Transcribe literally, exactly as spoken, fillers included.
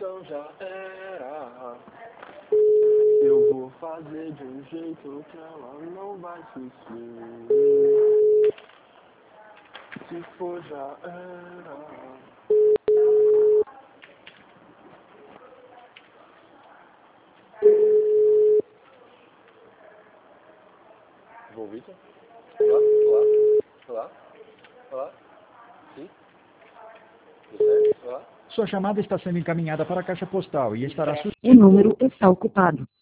então já era. Eu vou fazer de um jeito que ela não vai sofrer. Se for já era. Vou, Vitor? Olá, olá, olá, olá, sim, tudo certo? Olá. Sua chamada está sendo encaminhada para a caixa postal e estará... O número está ocupado.